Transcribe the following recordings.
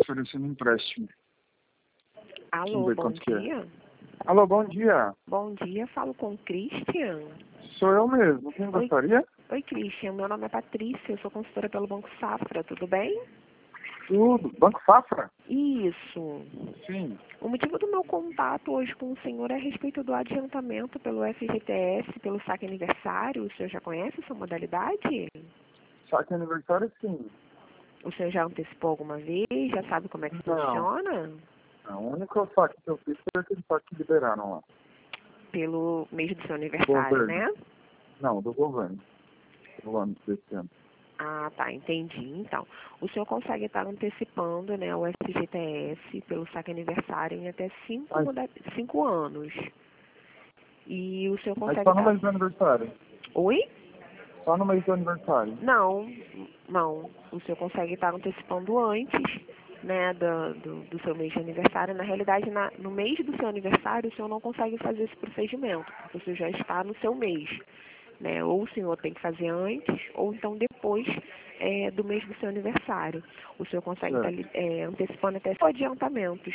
oferecendo um empréstimo. Vamos Alô, ver bom quanto que é. dia. Alô, bom dia. Bom dia, falo com o Christian. Sou eu mesmo. Quem gostaria? Oi, Christian. Meu nome é Patrícia, eu sou consultora pelo Banco Safra, tudo bem? Tudo. Banco Safra? Isso. Sim. O motivo do meu contato hoje com o senhor é a respeito do adiantamento pelo FGTS, pelo saque aniversário. O senhor já conhece essa modalidade? Saque aniversário, sim. O senhor já antecipou alguma vez? Já sabe como é que Não. funciona? Não, o único saque que eu fiz foi aquele saque que liberaram lá. Pelo mês do seu Do aniversário, governo. né? Não, do governo. Do ano desse ano. Ah, tá, entendi. Então, o senhor consegue estar antecipando, né, o FGTS pelo saque aniversário em até Mas, 5 anos. E o senhor mas consegue só no estar... mês do aniversário. Oi? Só no mês do aniversário. Não, não. O senhor consegue estar antecipando antes, né, do seu mês de aniversário. Na realidade, no mês do seu aniversário, o senhor não consegue fazer esse procedimento, porque o senhor já está no seu mês, né? Ou o senhor tem que fazer antes, ou então depois do mês do seu aniversário. O senhor consegue estar Certo. antecipando até adiantamentos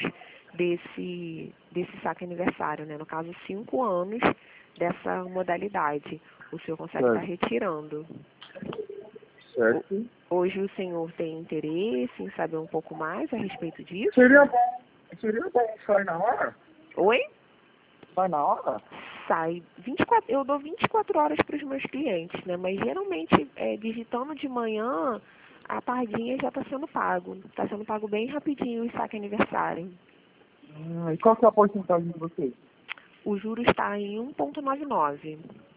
desse saque aniversário, né? No caso, 5 anos dessa modalidade. O senhor consegue estar Certo. retirando. Certo. Hoje o senhor tem interesse em saber um pouco mais a respeito disso? Seria bom. Seria bom. Sai na hora? Oi? Sai na hora? Sai 24, eu dou 24 horas para os meus clientes, né? Mas geralmente, digitando de manhã, a tardinha já está sendo pago. Está sendo pago bem rapidinho o saque aniversário. E qual que é a porcentagem de vocês? O juro está em 1,99.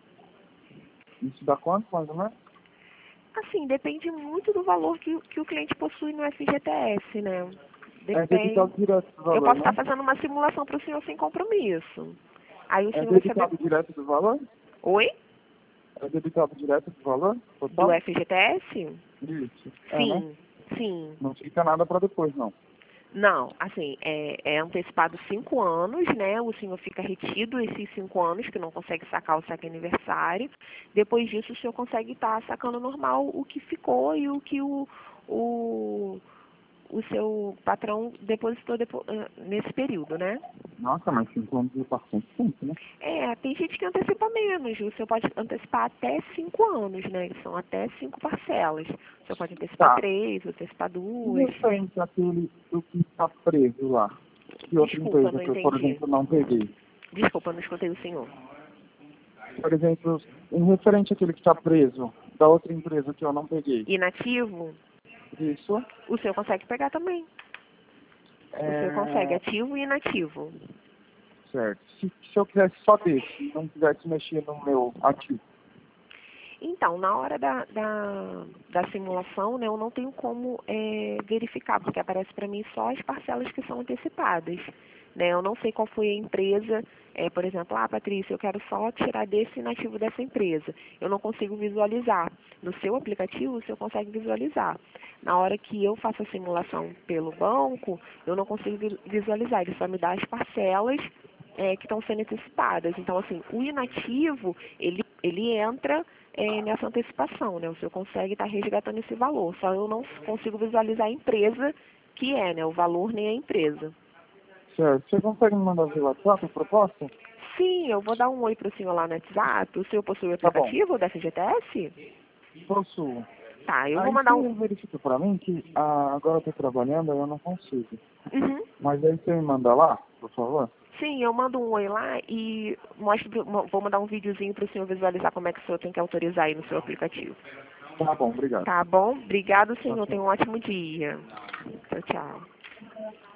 Isso dá quanto, mais ou menos? Assim, depende muito do valor que o cliente possui no FGTS, né? É Depende. debitado direto do Eu valor, posso estar né? fazendo uma simulação para o senhor sem compromisso. Aí o É senhor vai saber... debitado direto do valor? Oi? É debitado direto do valor Do total? FGTS? Isso. É, né? Sim, sim. Não fica nada para depois, não. Não, assim, é antecipado 5 anos, né? O senhor fica retido esses 5 anos, que não consegue sacar o saque aniversário. Depois disso, o senhor consegue estar sacando normal o que ficou e o que o seu patrão depositou nesse período, né? Nossa, mas 5 anos é bastante tempo, né? Tem gente que antecipa menos. O senhor pode antecipar até 5 anos, né? São até 5 parcelas. O senhor pode antecipar Tá. 3, antecipar E 2. referente àquele do que está preso lá? Que outra Desculpa, empresa não que eu, por entendi. exemplo, não peguei? Desculpa, não escutei o senhor. Por exemplo, em referente àquele que está preso, da outra empresa que eu não peguei. Inativo, Isso o senhor consegue pegar também. O senhor consegue é ativo e inativo. certo. Se eu quisesse só desse, não quisesse mexer no meu ativo. Então, na hora da simulação, né, eu não tenho como verificar, porque aparece para mim só as parcelas que são antecipadas. Né? Eu não sei qual foi a empresa, por exemplo, Patrícia, eu quero só tirar desse inativo dessa empresa. Eu não consigo visualizar. No seu aplicativo, o senhor consegue visualizar. Na hora que eu faço a simulação pelo banco, eu não consigo visualizar. Ele só me dá as parcelas que estão sendo antecipadas. Então, assim, o inativo, ele entra nessa antecipação, né? O senhor consegue estar resgatando esse valor. Só eu não consigo visualizar a empresa que né? O valor nem a empresa. Certo. Você consegue me mandar via WhatsApp a proposta? Sim, eu vou dar um oi para o senhor lá no WhatsApp. O senhor possui o Tá bom. aplicativo da FGTS? Possuo. Tá, eu vou Aí mandar você verifica pra mim que agora eu tô trabalhando, aí eu não consigo. Uhum. Mas aí você me manda lá, por favor? Sim, eu mando um oi lá e vou mandar um videozinho para o senhor visualizar como é que o senhor tem que autorizar aí no seu aplicativo. Tá bom, obrigado. Tá bom? Obrigado, senhor. Ok. Tenha um ótimo dia. Tchau, tchau.